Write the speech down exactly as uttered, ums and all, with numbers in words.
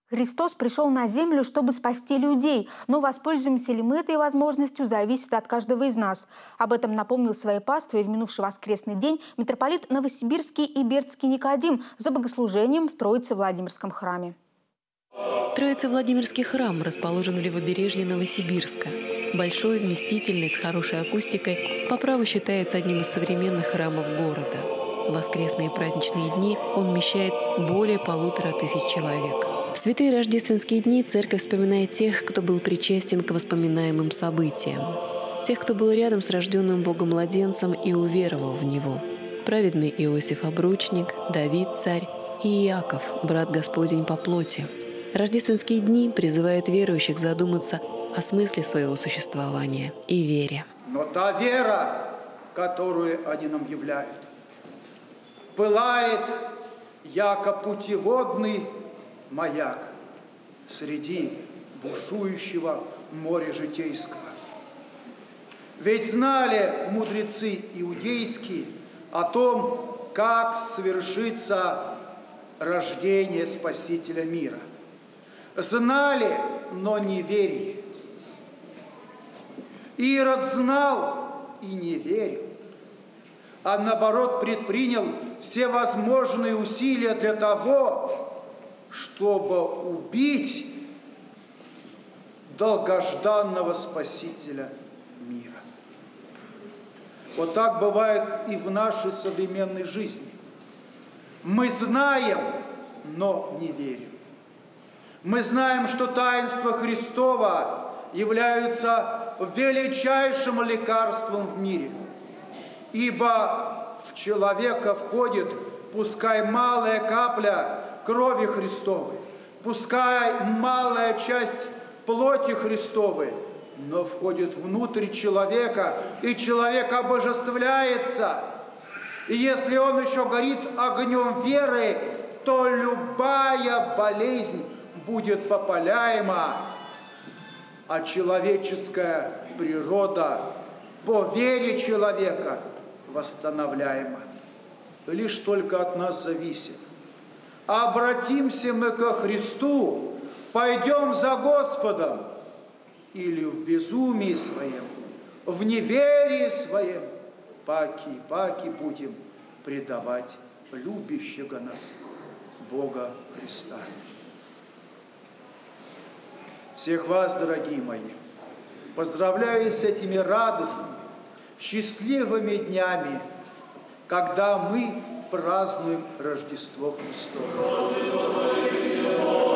Христос пришел на землю, чтобы спасти людей, но воспользуемся ли мы этой возможностью, зависит от каждого из нас. Об этом напомнил своей пастве в минувший воскресный день митрополит Новосибирский и Бердский Никодим за богослужением в Троице-Владимирском храме. Троице-Владимирский храм расположен в левобережье Новосибирска. Большой, вместительный, с хорошей акустикой, по праву считается одним из современных храмов города. В воскресные и праздничные дни он вмещает более полутора тысяч человек. В святые рождественские дни церковь вспоминает тех, кто был причастен к воспоминаемым событиям. Тех, кто был рядом с рожденным Богом младенцем и уверовал в Него. Праведный Иосиф Обручник, Давид царь и Иаков, брат Господень по плоти. Рождественские дни призывают верующих задуматься о смысле своего существования и вере. Но та вера, которую они нам являют, пылает, яко путеводный маяк среди бушующего моря житейского. Ведь знали мудрецы иудейские о том, как свершится рождение Спасителя мира. Знали, но не верили. Ирод знал и не верил, а наоборот предпринял все возможные усилия для того, чтобы убить долгожданного Спасителя мира. Вот так бывает и в нашей современной жизни. Мы знаем, но не верим. Мы знаем, что таинства Христова являются величайшим лекарством в мире, ибо в человека входит, пускай малая капля крови Христовой, пускай малая часть плоти Христовой, но входит внутрь человека, и человек обожествляется. И если он еще горит огнем веры, то любая болезнь будет попаляема, а человеческая природа по вере человека восстановляема. Лишь только от нас зависит. Обратимся мы ко Христу, пойдем за Господом, или в безумии своем, в неверии своем, паки-паки будем предавать любящего нас Бога Христа. Всех вас, дорогие мои, поздравляю с этими радостными, счастливыми днями, когда мы празднуем Рождество Христово.